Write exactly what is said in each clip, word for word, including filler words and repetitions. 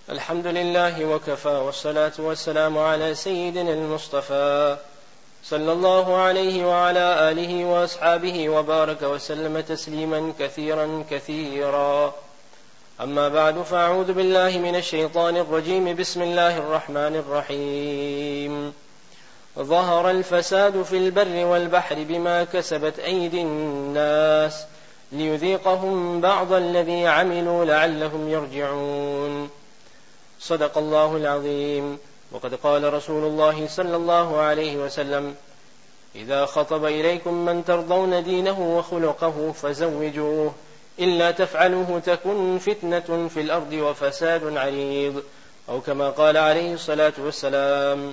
الحمد لله وكفى والصلاة والسلام على سيدنا المصطفى صلى الله عليه وعلى آله وأصحابه وبارك وسلم تسليما كثيرا كثيرا. أما بعد، فأعوذ بالله من الشيطان الرجيم. بسم الله الرحمن الرحيم. ظهر الفساد في البر والبحر بما كسبت أيدي الناس ليذيقهم بعض الذي عملوا لعلهم يرجعون. صدق الله العظيم. وقد قال رسول الله صلى الله عليه وسلم: إذا خطب إليكم من ترضون دينه وخلقه فزوجوه، إلا تفعلوه تكن فتنة في الأرض وفساد عريض، أو كما قال عليه الصلاة والسلام.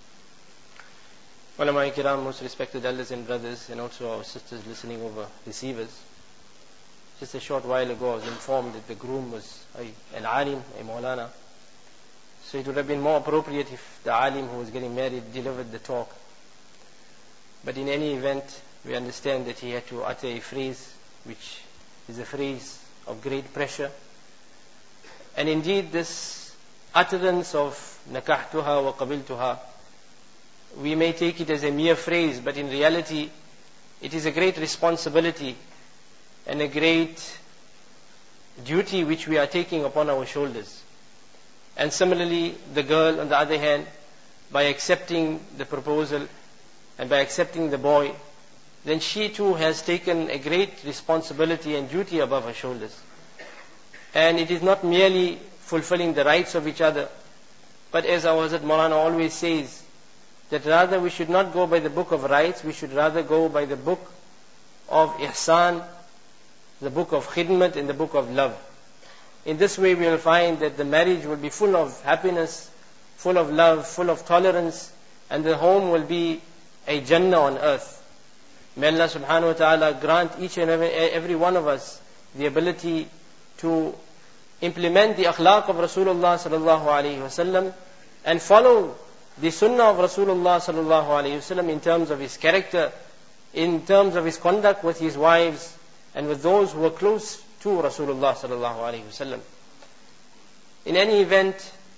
Ulama Kiram, most respected elders and brothers, and also our sisters listening over receivers. Just a short while ago I was informed that the groom was an alim, a Maulana. So it would have been more appropriate if the alim who was getting married delivered the talk. But in any event, we understand that he had to utter a phrase which is a phrase of great pressure. And indeed this utterance of nakahtuha wa qabiltuha, we may take it as a mere phrase, but in reality it is a great responsibility and a great duty which we are taking upon our shoulders. And similarly, the girl, on the other hand, by accepting the proposal and by accepting the boy, then she too has taken a great responsibility and duty above her shoulders. And it is not merely fulfilling the rights of each other, but as our Hazrat Maulana always says, that rather we should not go by the book of rights, we should rather go by the book of ihsan, the book of khidmat, and the book of love. In this way we will find that the marriage will be full of happiness, full of love, full of tolerance, and the home will be a Jannah on earth. May Allah subhanahu wa ta'ala grant each and every, every one of us the ability to implement the akhlaq of Rasulullah sallallahu alayhi wa sallam and follow the sunnah of Rasulullah sallallahu alayhi wa sallam in terms of his character, in terms of his conduct with his wives and with those who are close to Rasulullah sallallahu alayhi wa sallam. In any event,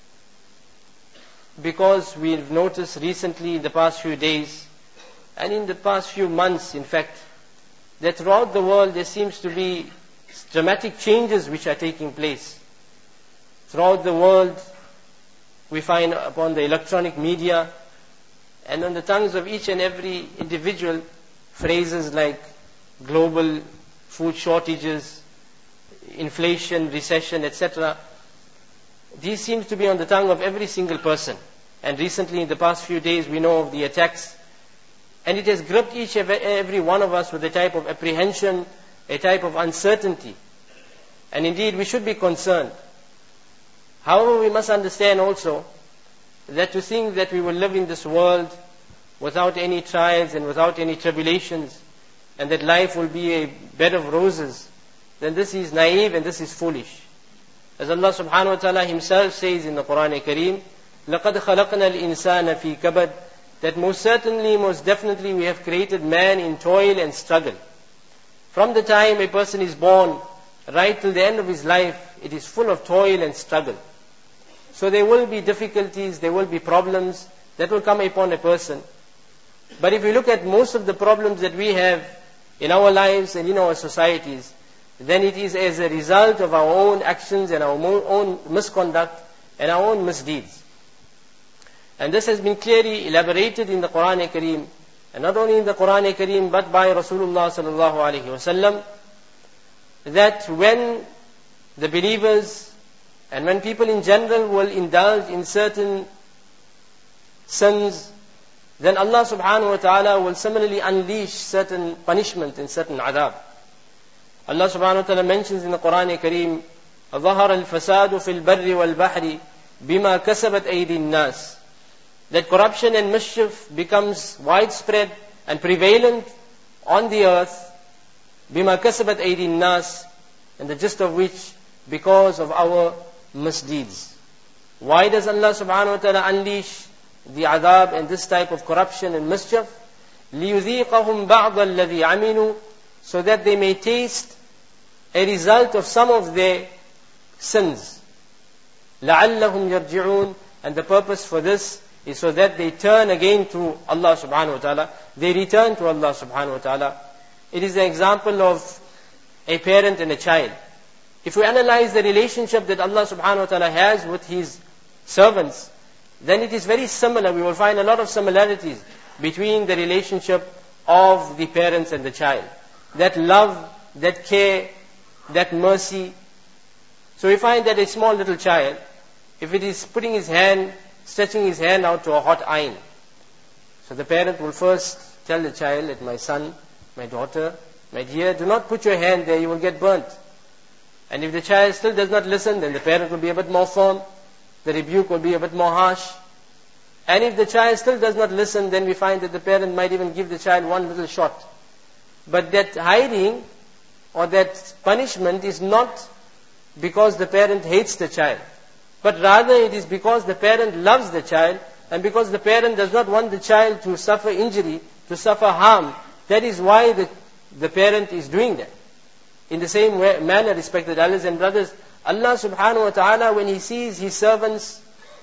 because we've noticed recently in the past few days and in the past few months in fact, that throughout the world there seems to be dramatic changes which are taking place. Throughout the world we find upon the electronic media and on the tongues of each and every individual phrases like global food shortages, inflation, recession, et cetera. These seems to be on the tongue of every single person. And recently in the past few days we know of the attacks. And it has gripped each and every one of us with a type of apprehension, a type of uncertainty. And indeed we should be concerned. However, we must understand also that to think that we will live in this world without any trials and without any tribulations, and that life will be a bed of roses, then this is naive and this is foolish. As Allah subhanahu wa ta'ala himself says in the Quran Kareem, لَقَدْ خَلَقْنَا الْإِنسَانَ فِي كَبَدٍ, that most certainly, most definitely we have created man in toil and struggle. From the time a person is born, right till the end of his life, it is full of toil and struggle. So there will be difficulties, there will be problems that will come upon a person. But if we look at most of the problems that we have in our lives and in our societies, then it is as a result of our own actions and our own misconduct and our own misdeeds. And this has been clearly elaborated in the Quran Kareem, and not only in the Quran Kareem but by Rasulullah sallallahu alaihi wasallam, that when the believers and when people in general will indulge in certain sins, then Allah subhanahu wa ta'ala will similarly unleash certain punishment and certain adab. Allah subhanahu wa ta'ala mentions in the Quran Kareem, ظَهَرَ الْفَسَادُ فِي الْبَرِّ وَالْبَحْرِ بِمَا كَسَبَتْ أَيْدِي النَّاسِ, that corruption and mischief becomes widespread and prevalent on the earth, بِمَا كَسَبَتْ أَيْدِي النَّاسِ, and the gist of which because of our misdeeds. Why does Allah subhanahu wa ta'ala unleash the adab and this type of corruption and mischief? لِيُذِيقَهُمْ بَعْضَ الَّذِي عَمِلُوا, so that they may taste a result of some of their sins. لَعَلَّهُمْ يَرْجِعُونَ. And the purpose for this is so that they turn again to Allah subhanahu wa ta'ala. They return to Allah subhanahu wa ta'ala. It is the example of a parent and a child. If we analyze the relationship that Allah subhanahu wa ta'ala has with His servants, then it is very similar. We will find a lot of similarities between the relationship of the parents and the child. That love, that care, that mercy. So we find that a small little child, if it is putting his hand, stretching his hand out to a hot iron, so the parent will first tell the child, that my son, my daughter, my dear, do not put your hand there, you will get burnt. And if the child still does not listen, then the parent will be a bit more firm, the rebuke will be a bit more harsh. And if the child still does not listen, then we find that the parent might even give the child one little shot. But that hiding or that punishment is not because the parent hates the child, but rather it is because the parent loves the child, and because the parent does not want the child to suffer injury, to suffer harm. That is why the, the parent is doing that. In the same way, manner, respected elders and brothers, Allah subhanahu wa ta'ala, when He sees His servants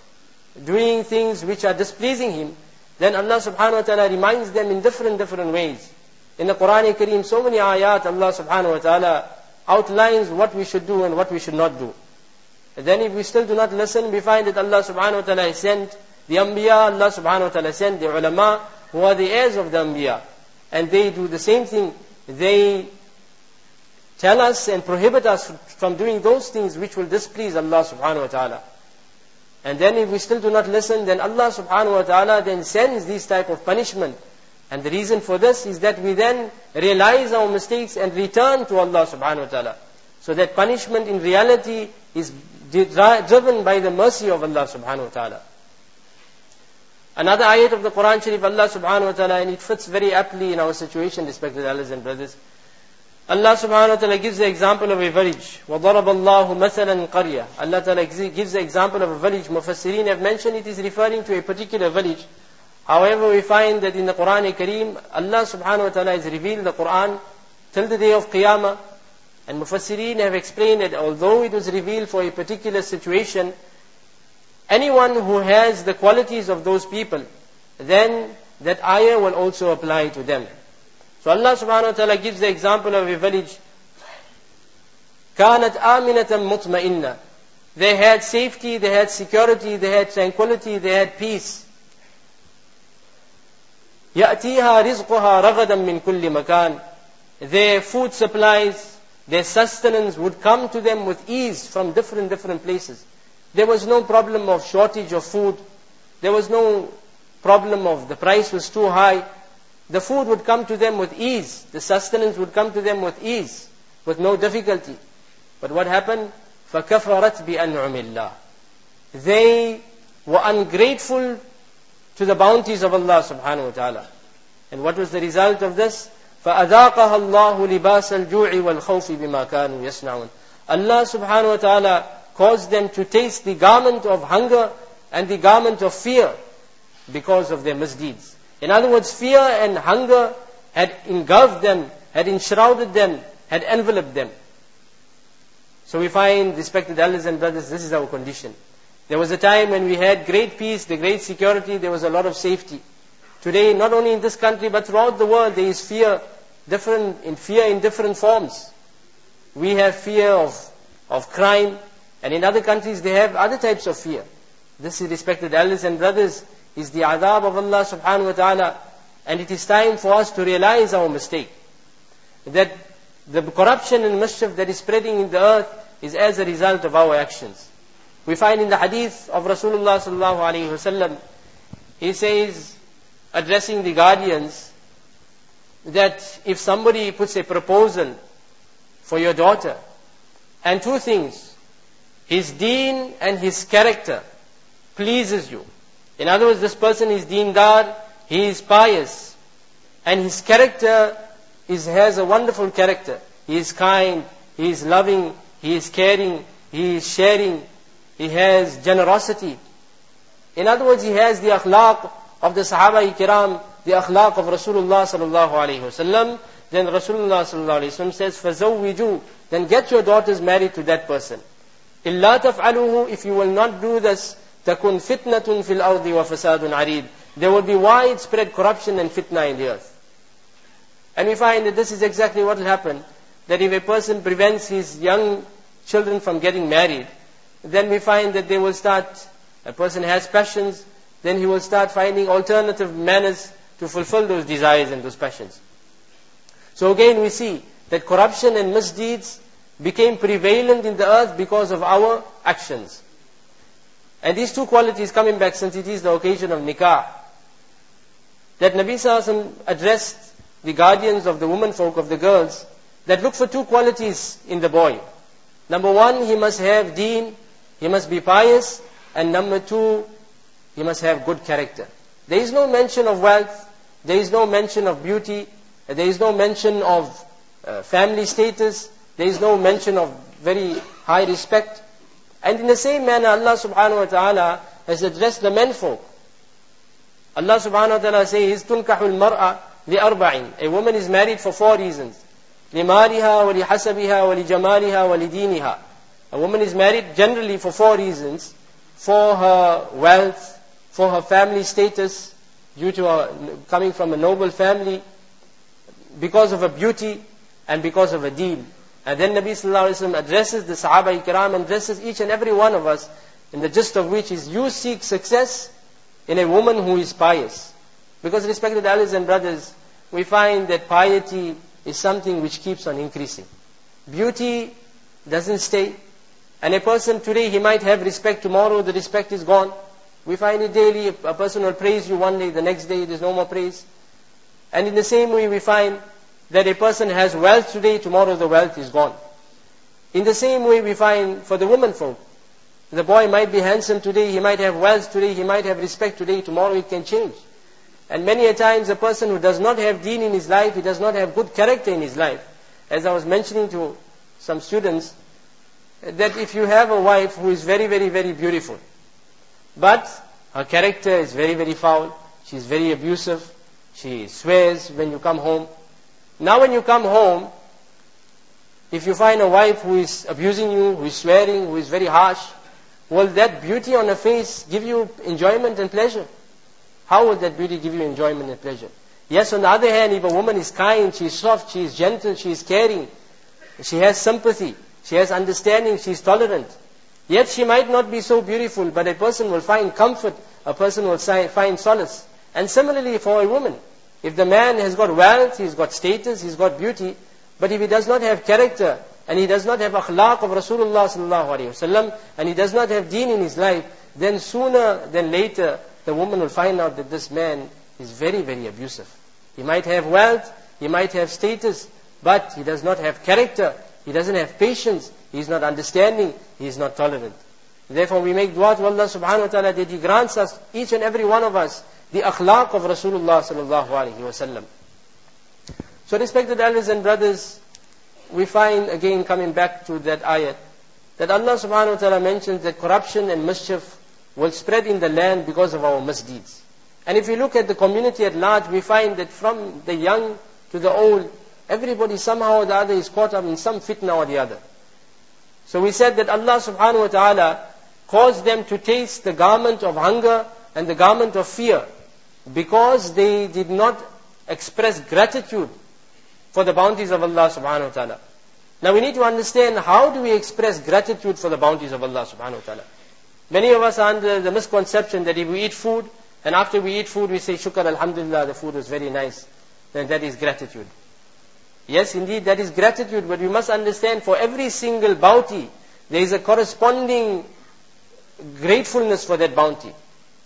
doing things which are displeasing Him, then Allah subhanahu wa ta'ala reminds them in different, different ways. In the Quran Kareem, so many ayat, Allah subhanahu wa ta'ala outlines what we should do and what we should not do. And then if we still do not listen, we find that Allah subhanahu wa ta'ala has sent the Anbiya, Allah subhanahu wa ta'ala sent the ulama, who are the heirs of the Anbiya. And they do the same thing. They tell us and prohibit us from doing those things which will displease Allah subhanahu wa ta'ala. And then if we still do not listen, then Allah subhanahu wa ta'ala then sends these type of punishment. And the reason for this is that we then realize our mistakes and return to Allah subhanahu wa ta'ala. So that punishment in reality is driven by the mercy of Allah subhanahu wa ta'ala. Another ayat of the Quran Sharif, Allah subhanahu wa ta'ala, and it fits very aptly in our situation, respected elders and brothers. Allah subhanahu wa ta'ala gives the example of a village. وَضَرَبَ اللَّهُ مَثَلًا قَرْيَةً. Allah ta'ala gives the example of a village. Mufassirin have mentioned it is referring to a particular village. However, we find that in the Quran Kareem, Allah subhanahu wa ta'ala has revealed the Quran till the day of Qiyamah. And Mufassirin have explained that although it was revealed for a particular situation, anyone who has the qualities of those people, then that ayah will also apply to them. So Allah subhanahu wa ta'ala gives the example of a village. كَانَتْ آمِنَةً مُطْمَئِنَّةً. They had safety, they had security, they had tranquility, they had peace. يَأْتِيهَا رِزْقُهَا رَغَدًا مِنْ كُلِّ مَكَانٍ. Their food supplies, their sustenance would come to them with ease from different, different places. There was no problem of shortage of food. There was no problem of the price was too high. The food would come to them with ease. The sustenance would come to them with ease, with no difficulty. But what happened? فَكَفَرَتْ بِأَنْعُمِ اللَّهِ. They were ungrateful to the bounties of Allah subhanahu wa ta'ala. And what was the result of this? فَأَذَاقَهَا اللَّهُ لِبَاسَ الْجُوعِ وَالْخَوْفِ بِمَا كَانُوا يَصْنَعُونَ. Allah subhanahu wa ta'ala caused them to taste the garment of hunger and the garment of fear because of their misdeeds. In other words, fear and hunger had engulfed them, had enshrouded them, had enveloped them. So we find, respected elders and brothers, this is our condition. There was a time when we had great peace, the great security, there was a lot of safety. Today, not only in this country, but throughout the world, there is fear, different in fear in different forms. We have fear of, of crime, and in other countries they have other types of fear. This is, respected elders and brothers, is the adab of Allah subhanahu wa ta'ala. And it is time for us to realize our mistake. That the corruption and mischief that is spreading in the earth is as a result of our actions. We find in the hadith of Rasulullah sallallahu alayhi wa sallam, he says, addressing the guardians, that if somebody puts a proposal for your daughter, and two things, his deen and his character pleases you. In other words, this person is deendar, he is pious, and his character is, has a wonderful character. He is kind, he is loving, he is caring, he is sharing, he has generosity. In other words, he has the akhlaq of the Sahaba-i-Kiram, the akhlaq of Rasulullah sallallahu alayhi wasallam. Then Rasulullah sallallahu alayhi wasallam says, فَزَوِّجُوا. Then get your daughters married to that person. إِلَّا تَفْعَلُوهُ, if you will not do this, تَكُنْ فِتْنَةٌ فِي الْأَرْضِ وَفَسَادٌ عَرِيضٌ, there will be widespread corruption and fitna in the earth. And we find that this is exactly what will happen, that if a person prevents his young children from getting married, then we find that they will start, a person has passions, then he will start finding alternative manners to fulfill those desires and those passions. So again we see that corruption and misdeeds became prevalent in the earth because of our actions. And these two qualities coming back, since it is the occasion of nikah, that Nabi Sallallahu Alaihi Wasallam addressed the guardians of the women folk, of the girls, that look for two qualities in the boy. Number one, he must have deen, he must be pious, and number two, he must have good character. There is no mention of wealth, there is no mention of beauty, there is no mention of uh, family status, there is no mention of very high respect. And in the same manner, Allah subhanahu wa ta'ala has addressed the menfolk. Allah subhanahu wa ta'ala says, تُنْكَحُ الْمَرْأَ لِأَرْبَعٍ, a woman is married for four reasons. لِمَالِهَا وَلِحَسَبِهَا وَلِجَمَالِهَا وَلِدِينِهَا. A woman is married generally for four reasons. For her wealth, for her family status, due to her coming from a noble family, because of her beauty, and because of her deen. And then Nabi Sallallahu Alaihi Wasallam addresses the Sahaba Ikram, and addresses each and every one of us, in the gist of which is, you seek success in a woman who is pious. Because respected elders and brothers, we find that piety is something which keeps on increasing. Beauty doesn't stay. And a person today, he might have respect, tomorrow the respect is gone. We find it daily, a person will praise you one day, the next day there's no more praise. And in the same way we find that a person has wealth today, tomorrow the wealth is gone. In the same way we find for the women folk, the boy might be handsome today, he might have wealth today, he might have respect today, tomorrow it can change. And many a times a person who does not have deen in his life, he does not have good character in his life. As I was mentioning to some students, that if you have a wife who is very, very, very beautiful, but her character is very, very foul, she is very abusive, she swears when you come home. Now when you come home, if you find a wife who is abusing you, who is swearing, who is very harsh, will that beauty on her face give you enjoyment and pleasure? How will that beauty give you enjoyment and pleasure? Yes, on the other hand, if a woman is kind, she is soft, she is gentle, she is caring, she has sympathy, she has understanding, she is tolerant. Yet she might not be so beautiful, but a person will find comfort, a person will find solace. And similarly for a woman, if the man has got wealth, he's got status, he's got beauty, but if he does not have character, and he does not have akhlaq of Rasulullah sallallahu alaihi wasallam, and he does not have deen in his life, then sooner than later, the woman will find out that this man is very, very abusive. He might have wealth, he might have status, but he does not have character, he doesn't have patience, he is not understanding, he is not tolerant. Therefore we make dua to Allah subhanahu wa ta'ala that He grants us, each and every one of us, the akhlaq of Rasulullah sallallahu alaihi wasallam. So respected elders and brothers, we find again coming back to that ayat, that Allah subhanahu wa ta'ala mentions that corruption and mischief will spread in the land because of our misdeeds. And if you look at the community at large, we find that from the young to the old, everybody somehow or the other is caught up in some fitna or the other. So we said that Allah subhanahu wa ta'ala caused them to taste the garment of hunger and the garment of fear, because they did not express gratitude for the bounties of Allah subhanahu wa ta'ala. Now we need to understand, how do we express gratitude for the bounties of Allah subhanahu wa ta'ala? Many of us are under the misconception that if we eat food, and after we eat food we say, Shukr, Alhamdulillah, the food was very nice, then that is gratitude. Yes, indeed, that is gratitude, but we must understand, for every single bounty, there is a corresponding gratefulness for that bounty.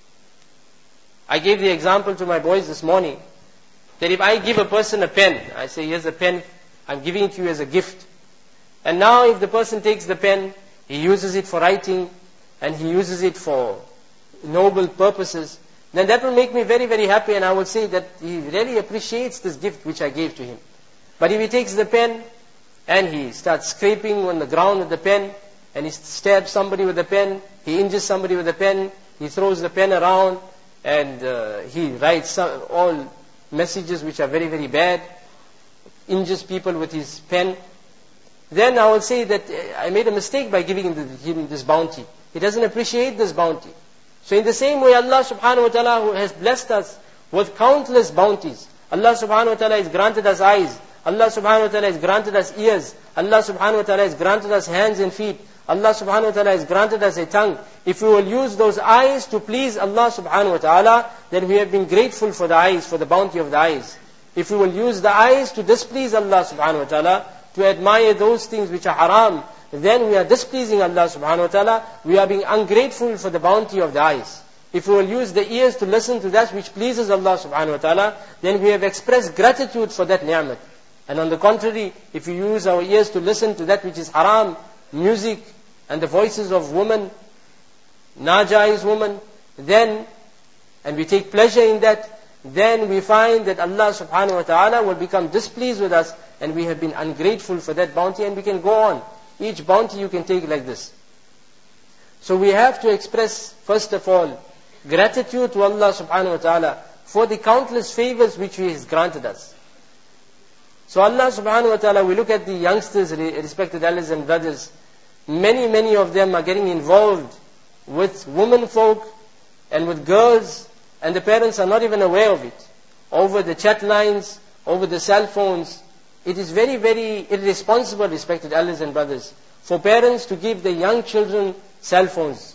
I gave the example to my boys this morning, that if I give a person a pen, I say, here's a pen, I'm giving it to you as a gift. And now if the person takes the pen, he uses it for writing, and he uses it for noble purposes, then that will make me very, very happy, and I will say that he really appreciates this gift which I gave to him. But if he takes the pen, and he starts scraping on the ground with the pen, and he stabs somebody with the pen, he injures somebody with the pen, he throws the pen around, and uh, he writes some, all messages which are very, very bad, injures people with his pen, then I will say that uh, I made a mistake by giving him this bounty. He doesn't appreciate this bounty. So in the same way, Allah subhanahu wa ta'ala who has blessed us with countless bounties. Allah subhanahu wa ta'ala has granted us eyes. Allah subhanahu wa ta'ala has granted us ears. Allah subhanahu wa ta'ala has granted us hands and feet. Allah subhanahu wa ta'ala has granted us a tongue. If we will use those eyes to please Allah subhanahu wa ta'ala, then we have been grateful for the eyes, for the bounty of the eyes. If we will use the eyes to displease Allah subhanahu wa ta'ala, to admire those things which are haram, then we are displeasing Allah subhanahu wa ta'ala. We are being ungrateful for the bounty of the eyes. If we will use the ears to listen to that which pleases Allah subhanahu wa ta'ala, then we have expressed gratitude for that ni'mat. And on the contrary, if we use our ears to listen to that which is haram, music, and the voices of women, najais women, then, and we take pleasure in that, then we find that Allah subhanahu wa ta'ala will become displeased with us, and we have been ungrateful for that bounty, and we can go on. Each bounty you can take like this. So we have to express, first of all, gratitude to Allah subhanahu wa ta'ala for the countless favors which He has granted us. So Allah subhanahu wa ta'ala, we look at the youngsters, respected elders and brothers, many, many of them are getting involved with women folk and with girls, and the parents are not even aware of it. Over the chat lines, over the cell phones. It is very, very irresponsible, respected elders and brothers, for parents to give their young children cell phones.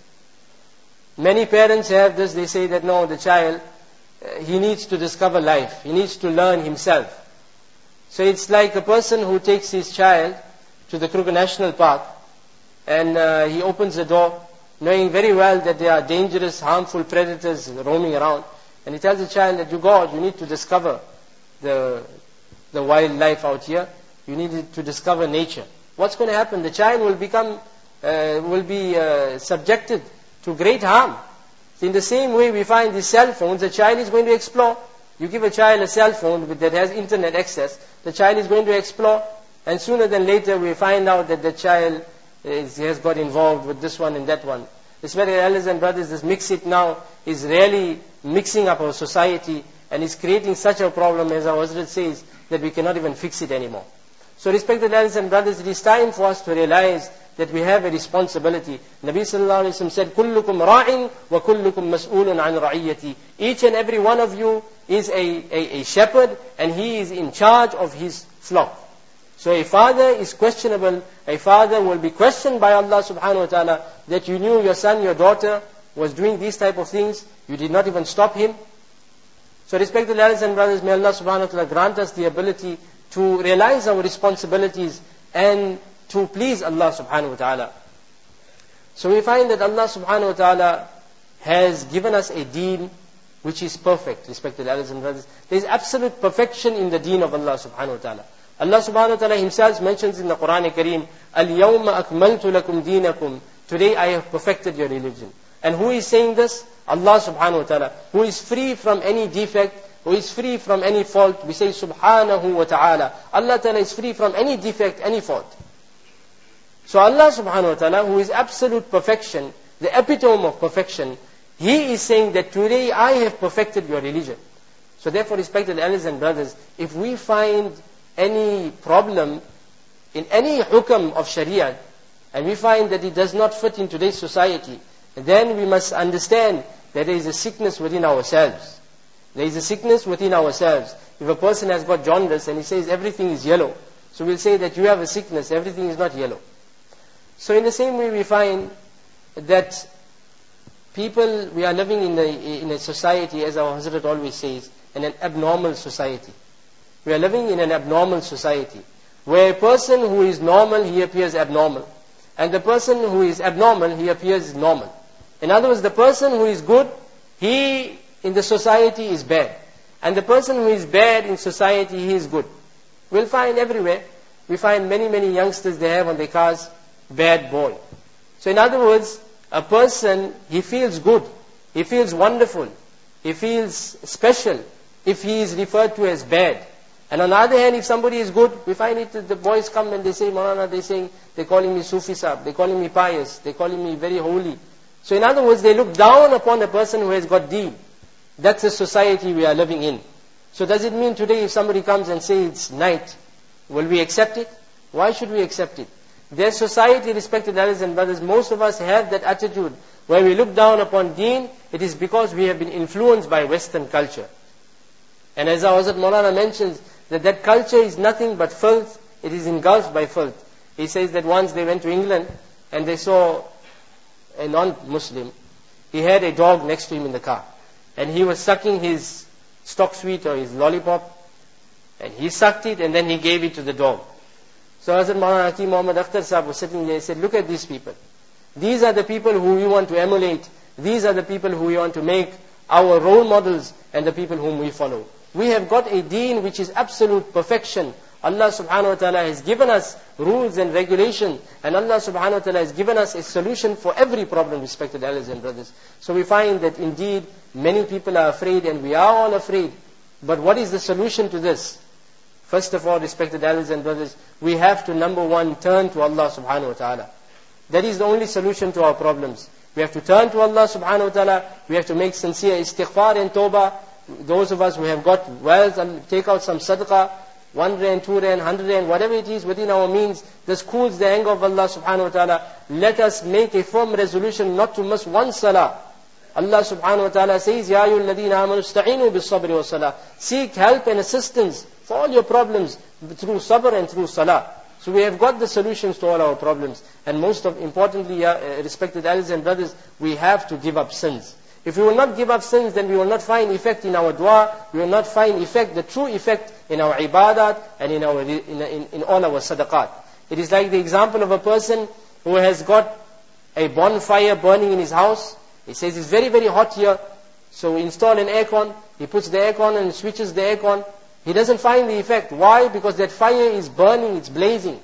Many parents have this, they say that no, the child, uh, he needs to discover life. He needs to learn himself. So it's like a person who takes his child to the Kruger National Park, and uh, he opens the door, knowing very well that there are dangerous, harmful predators roaming around. And he tells the child that you go out, you need to discover the, the wildlife out here. You need to discover nature. What's going to happen? The child will become, uh, will be uh, subjected to great harm. So in the same way we find these cell phones, the child is going to explore. You give a child a cell phone that has internet access, the child is going to explore, and sooner than later we find out that the child is, has got involved with this one and that one. Respected elders and brothers, this mix it now is really mixing up our society, and is creating such a problem, as our Hazrat says, that we cannot even fix it anymore. So respected elders and brothers, it is time for us to realize that we have a responsibility. Nabi sallallahu alayhi wa sallam said, كُلُّكُمْ رَاعٍ وَكُلُّكُمْ مَسْئُولٌ عَنْ رَعِيَّتِي. Each and every one of you is a, a, a shepherd, and he is in charge of his flock. So a father is questionable. A father will be questioned by Allah subhanahu wa ta'ala that you knew your son, your daughter was doing these type of things. You did not even stop him. So respected elders and brothers, may Allah subhanahu wa ta'ala grant us the ability to realize our responsibilities and to please Allah subhanahu wa ta'ala. So we find that Allah subhanahu wa ta'ala has given us a deen which is perfect, respected elders and brothers. There is absolute perfection in the deen of Allah subhanahu wa ta'ala. Allah subhanahu wa ta'ala Himself mentions in the Quran Kareem, Al-yawma akmaltu lakum deenakum. Today I have perfected your religion. And who is saying this? Allah subhanahu wa ta'ala, who is free from any defect, who is free from any fault. We say subhanahu wa ta'ala. Allah ta'ala is free from any defect, any fault. So Allah subhanahu wa ta'ala, who is absolute perfection, the epitome of perfection, He is saying that today I have perfected your religion. So therefore, respected elders and brothers, if we find any problem in any hukam of Sharia, and we find that it does not fit in today's society, then we must understand that there is a sickness within ourselves. There is a sickness within ourselves. If a person has got jaundice and he says everything is yellow, so we'll say that you have a sickness, everything is not yellow. So in the same way we find that people, we are living in a, in a society, as our Hazrat always says, in an abnormal society. We are living in an abnormal society, where a person who is normal, he appears abnormal. And the person who is abnormal, he appears normal. In other words, the person who is good, he in the society is bad. And the person who is bad in society, he is good. We'll find everywhere, we find many, many youngsters, they have on their cars, bad boy. So in other words, a person, he feels good, he feels wonderful, he feels special if he is referred to as bad. And on the other hand, if somebody is good, we find it that the boys come and they say, Maulana, they saying, they're calling me Sufi Sahib, they're calling me pious, they're calling me very holy. So in other words, they look down upon a person who has got deen. That's the society we are living in. So does it mean today if somebody comes and says it's night, will we accept it? Why should we accept it? Their society, respected elders and brothers, most of us have that attitude where we look down upon deen. It is because we have been influenced by Western culture. And as our Hazrat Maulana mentions, that that culture is nothing but filth. It is engulfed by filth. He says that once they went to England and they saw a non-Muslim. He had a dog next to him in the car. And he was sucking his stock sweet or his lollipop. And he sucked it and then he gave it to the dog. So Hazrat Maulana Hakim Muhammad Akhtar Sahib was sitting there. He said, look at these people. These are the people who we want to emulate. These are the people who we want to make our role models and the people whom we follow. We have got a deen which is absolute perfection. Allah subhanahu wa ta'ala has given us rules and regulations, and Allah subhanahu wa ta'ala has given us a solution for every problem, respected elders and brothers. So we find that indeed many people are afraid, and we are all afraid. But what is the solution to this? First of all, respected elders and brothers, we have to, number one, turn to Allah subhanahu wa ta'ala. That is the only solution to our problems. We have to turn to Allah subhanahu wa ta'ala. We have to make sincere istighfar and tawbah. Those of us who have got wealth, and take out some sadaqah, one rand, two rand, hundred rand, whatever it is within our means, this cools the anger of Allah subhanahu wa ta'ala. Let us make a firm resolution not to miss one salah. Allah subhanahu wa ta'ala says, Ya ayyuhal ladhina amanu ista'inu bis sabri wa salah. Seek help and assistance for all your problems through sabr and through salah. So we have got the solutions to all our problems. And most of importantly, uh, respected elders and brothers, we have to give up sins. If we will not give up sins, then we will not find effect in our dua, we will not find effect, the true effect in our ibadat and in, our, in, in, in all our sadaqat. It is like the example of a person who has got a bonfire burning in his house. He says it's very, very hot here. So we install an aircon, he puts the aircon and switches the aircon. He doesn't find the effect. Why? Because that fire is burning, it's blazing.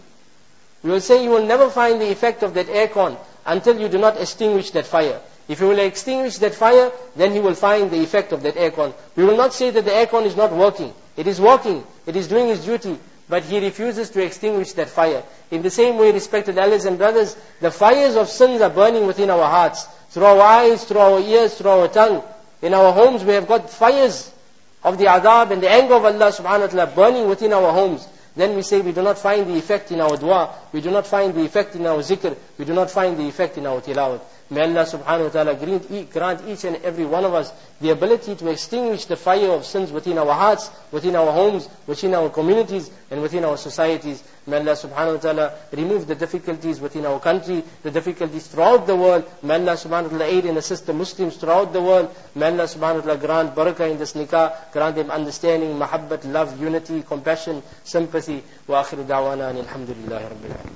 We will say you will never find the effect of that aircon until you do not extinguish that fire. If you will extinguish that fire, then he will find the effect of that aircon. We will not say that the aircon is not working. It is working. It is doing its duty. But he refuses to extinguish that fire. In the same way, respected elders and brothers, the fires of sins are burning within our hearts. Through our eyes, through our ears, through our tongue. In our homes, we have got fires of the adab and the anger of Allah subhanahu wa ta'ala burning within our homes. Then we say we do not find the effect in our dua. We do not find the effect in our zikr. We do not find the effect in our tilawat. May Allah subhanahu wa ta'ala grant each and every one of us the ability to extinguish the fire of sins within our hearts, within our homes, within our communities, and within our societies. May Allah subhanahu wa ta'ala remove the difficulties within our country, the difficulties throughout the world. May Allah subhanahu wa ta'ala aid and assist the Muslims throughout the world. May Allah subhanahu wa ta'ala grant barakah in this nikah, grant them understanding, mahabbat, love, unity, compassion, sympathy. Wa akhiru da'wana alhamdulillahi rabbil alamin.